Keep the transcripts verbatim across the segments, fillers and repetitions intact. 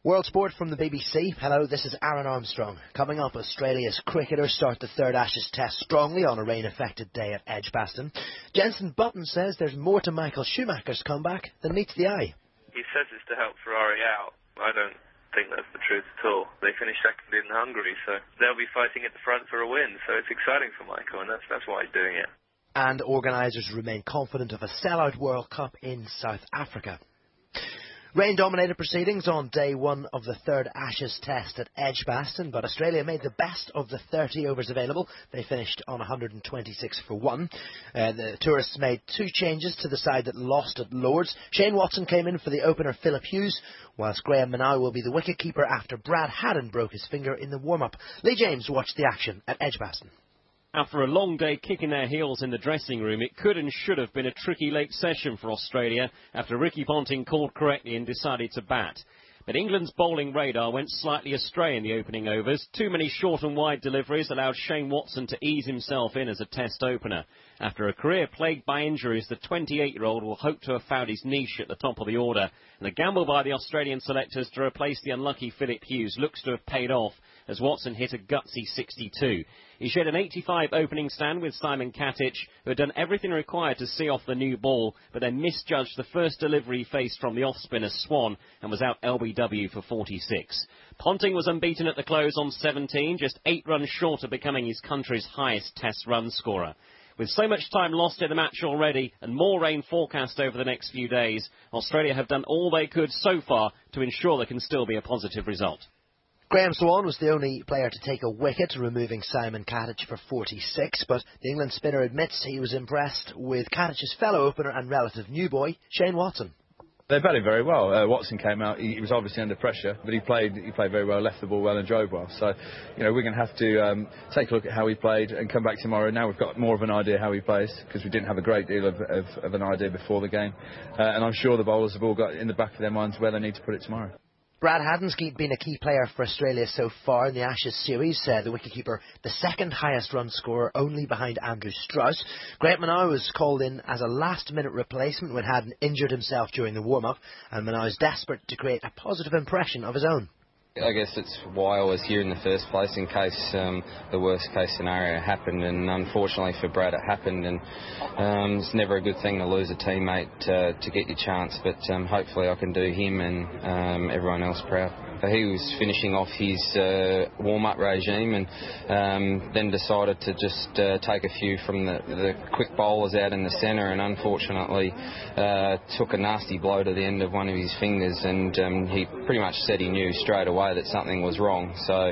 World Sport from the B B C. Hello, this is Aaron Armstrong. Coming up, Australia's cricketers start the third Ashes Test strongly on a rain-affected day at Edgbaston. Jenson Button says there's more to Michael Schumacher's comeback than meets the eye. He says it's to help Ferrari out. I don't think that's the truth at all. They finished second in Hungary, so they'll be fighting at the front for a win. So it's exciting for Michael, and that's, that's why he's doing it. And organisers remain confident of a sellout World Cup in South Africa. Rain-dominated proceedings on day one of the third Ashes Test at Edgbaston, but Australia made the best of the thirty overs available. They finished on one hundred twenty-six for one. Uh, the tourists made two changes to the side that lost at Lord's. Shane Watson came in for the opener Philip Hughes, whilst Graham Minow will be the wicket-keeper after Brad Haddin broke his finger in the warm-up. Lee James watched the action at Edgbaston. After a long day kicking their heels in the dressing room, it could and should have been a tricky late session for Australia after Ricky Ponting called correctly and decided to bat. But England's bowling radar went slightly astray in the opening overs. Too many short and wide deliveries allowed Shane Watson to ease himself in as a test opener. After a career plagued by injuries, the twenty-eight-year-old will hope to have found his niche at the top of the order. And the gamble by the Australian selectors to replace the unlucky Philip Hughes looks to have paid off, as Watson hit a gutsy sixty-two. He shared an eighty-five opening stand with Simon Katic, who had done everything required to see off the new ball, but then misjudged the first delivery he faced from the off-spinner Swan and was out L B W for forty-six. Ponting was unbeaten at the close on seventeen, just eight runs short of becoming his country's highest test run scorer. With so much time lost in the match already and more rain forecast over the next few days, Australia have done all they could so far to ensure there can still be a positive result. Graham Swan was the only player to take a wicket, removing Simon Katic for forty-six, but the England spinner admits he was impressed with Katic's fellow opener and relative new boy, Shane Watson. They batted very well. Uh, Watson came out, he, he was obviously under pressure, but he played he played very well, left the ball well and drove well. So, you know, we're going to have to um, take a look at how he played and come back tomorrow. Now we've got more of an idea how he plays, because we didn't have a great deal of, of, of an idea before the game. Uh, and I'm sure the bowlers have all got in the back of their minds where they need to put it tomorrow. Brad Haddin's been a key player for Australia so far in the Ashes series. Uh, the wicketkeeper, the second highest run scorer, only behind Andrew Strauss. Graham Minow was called in as a last-minute replacement when Haddin injured himself during the warm-up, and Minow is desperate to create a positive impression of his own. I guess it's why I was here in the first place, in case um, the worst case scenario happened, and unfortunately for Brad it happened, and um, it's never a good thing to lose a teammate uh, to get your chance, but um, hopefully I can do him and um, everyone else proud. He was finishing off his uh, warm-up regime and um, then decided to just uh, take a few from the, the quick bowlers out in the centre, and unfortunately uh, took a nasty blow to the end of one of his fingers, and um, he pretty much said he knew straight away that something was wrong. So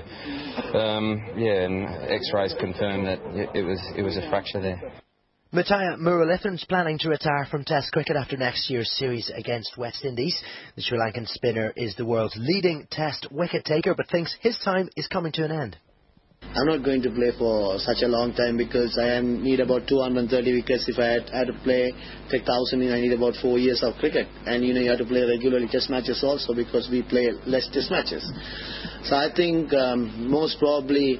um, yeah, and X-rays confirmed that it was it was a fracture there. Muttiah Muralitharan's planning to retire from Test cricket after next year's series against West Indies. The Sri Lankan spinner is the world's leading Test wicket taker, but thinks his time is coming to an end. I'm not going to play for such a long time, because I am, need about two hundred thirty wickets. If I had, had to play take one thousand, I need about four years of cricket. And you know, you have to play regularly Test matches also, because we play less Test matches. So I think um, most probably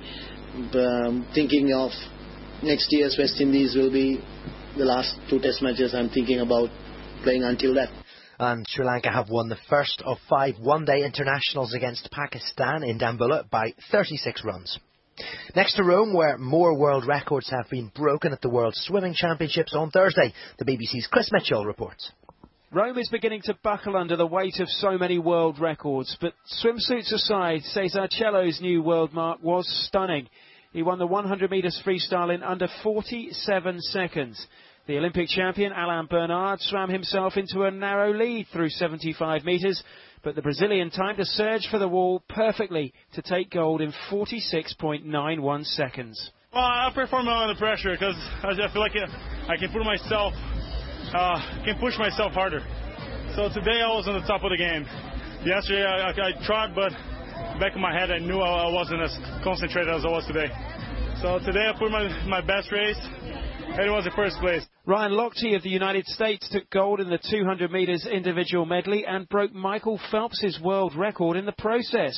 um, thinking of next year's West Indies will be the last two Test matches. I'm thinking about playing until that. And Sri Lanka have won the first of five one-day internationals against Pakistan in Dambulla by thirty-six runs. Next to Rome, where more world records have been broken at the World Swimming Championships on Thursday, the B B C's Chris Mitchell reports. Rome is beginning to buckle under the weight of so many world records, but swimsuits aside, Cesar Cello's new world mark was stunning. He won the one hundred metres freestyle in under forty-seven seconds. The Olympic champion Alain Bernard swam himself into a narrow lead through seventy-five metres, but the Brazilian timed a surge for the wall perfectly to take gold in forty-six point nine one seconds. Well, I perform under pressure because I feel like I can put myself, uh, can push myself harder. So today I was on the top of the game. Yesterday I, I, I tried, but back in my head I knew I, I wasn't as concentrated as I was today. So today I put my, my best race, and it was the first place. Ryan Lochte of the United States took gold in the two hundred metres individual medley and broke Michael Phelps' world record in the process.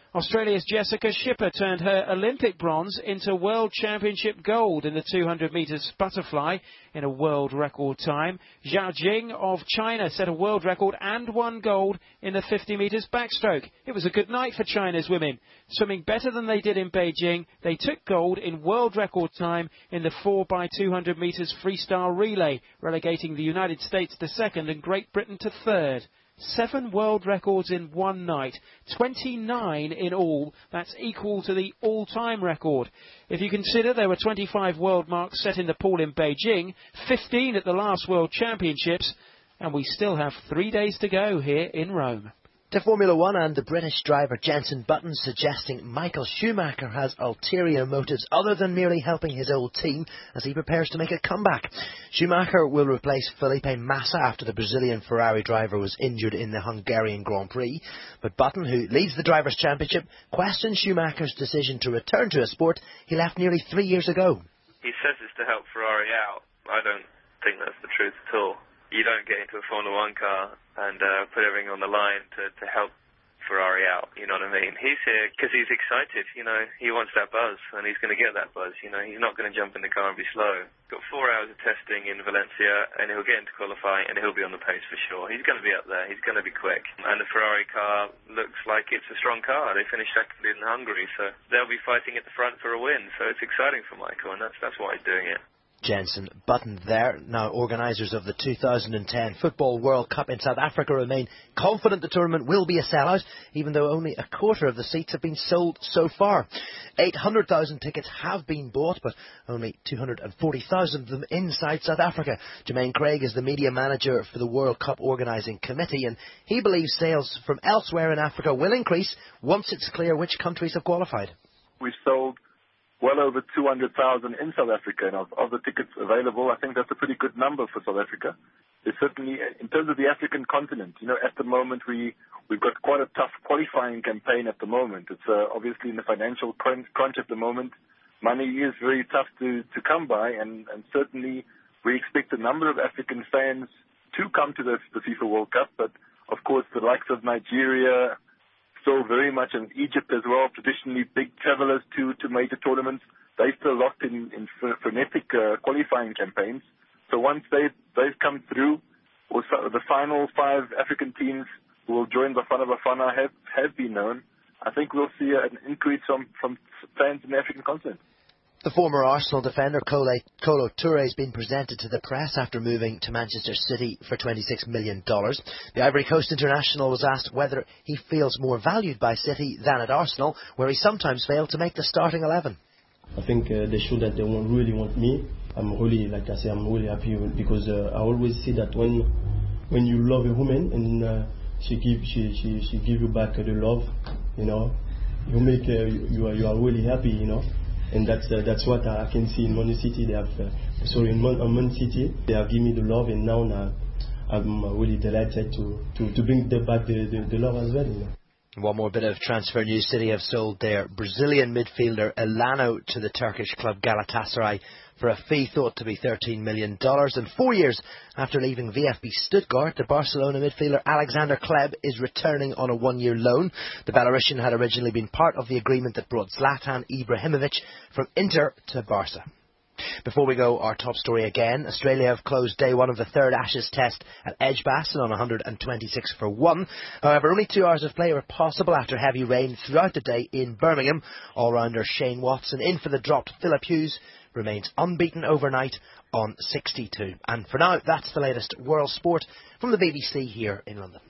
Australia's Jessica Schipper turned her Olympic bronze into World Championship gold in the two hundred metres butterfly in a world record time. Zhao Jing of China set a world record and won gold in the fifty metres backstroke. It was a good night for China's women. Swimming better than they did in Beijing, they took gold in world record time in the four by two hundred metres freestyle relay, relegating the United States to second and Great Britain to third. Seven world records in one night, twenty-nine in all. That's equal to the all-time record. If you consider there were twenty-five world marks set in the pool in Beijing, fifteen at the last World Championships, and we still have three days to go here in Rome. To Formula One and the British driver Jenson Button suggesting Michael Schumacher has ulterior motives other than merely helping his old team as he prepares to make a comeback. Schumacher will replace Felipe Massa after the Brazilian Ferrari driver was injured in the Hungarian Grand Prix. But Button, who leads the Drivers' Championship, questions Schumacher's decision to return to a sport he left nearly three years ago. He says it's to help Ferrari out. I don't think that's the truth at all. You don't get into a Formula One car and uh, put everything on the line to, to help Ferrari out, you know what I mean? He's here because he's excited, you know, he wants that buzz, and he's going to get that buzz, you know, he's not going to jump in the car and be slow. Got four hours of testing in Valencia, and he'll get into qualifying, and he'll be on the pace for sure. He's going to be up there, he's going to be quick. And the Ferrari car looks like it's a strong car. They finished second in Hungary, so they'll be fighting at the front for a win, so it's exciting for Michael, and that's, that's why he's doing it. Jenson Button there. Now, organisers of the two thousand ten Football World Cup in South Africa remain confident the tournament will be a sellout, even though only a quarter of the seats have been sold so far. eight hundred thousand tickets have been bought, but only two hundred forty thousand of them inside South Africa. Jermaine Craig is the media manager for the World Cup organising committee, and he believes sales from elsewhere in Africa will increase once it's clear which countries have qualified. We've sold well over two hundred thousand in South Africa, and of, of the tickets available, I think that's a pretty good number for South Africa. It's certainly, in terms of the African continent, you know, at the moment we, we've got quite a tough qualifying campaign at the moment. It's uh, obviously in the financial crunch, crunch at the moment. Money is very tough to, to come by, and, and certainly we expect a number of African fans to come to the, the FIFA World Cup, but of course the likes of Nigeria, still very much, in Egypt as well, traditionally big travellers to, to major tournaments. They're still locked in, in frenetic uh, qualifying campaigns. So once they, they've come through, also the final five African teams who will join Bafana Bafana have, have been known, I think we'll see an increase from, from fans in the African continent. The former Arsenal defender Kolo, Kolo Touré has been presented to the press after moving to Manchester City for twenty-six million dollars. The Ivory Coast international was asked whether he feels more valued by City than at Arsenal, where he sometimes failed to make the starting eleven. I think uh, they showed that they won't really want me. I'm really, like I say, I'm really happy because uh, I always see that when when you love a woman and uh, she give she she she give you back the love, you know, you make uh, you are you are really happy, you know. And that's uh, that's what I can see in Man City. They have, uh, sorry, in Man, uh, Man City, they have given me the love, and now uh, I'm really delighted to, to, to bring the, back the, the, the love as well. You know. One more bit of transfer news. City have sold their Brazilian midfielder Elano to the Turkish club Galatasaray for a fee thought to be thirteen million dollars. And four years after leaving V F B Stuttgart, the Barcelona midfielder Alexander Kleb is returning on a one-year loan. The Belarusian had originally been part of the agreement that brought Zlatan Ibrahimovic from Inter to Barca. Before we go, our top story again. Australia have closed day one of the third Ashes test at Edgbaston on one hundred twenty-six for one. However, only two hours of play were possible after heavy rain throughout the day in Birmingham. All-rounder Shane Watson, in for the dropped Philip Hughes, remains unbeaten overnight on sixty-two. And for now, that's the latest world sport from the B B C here in London.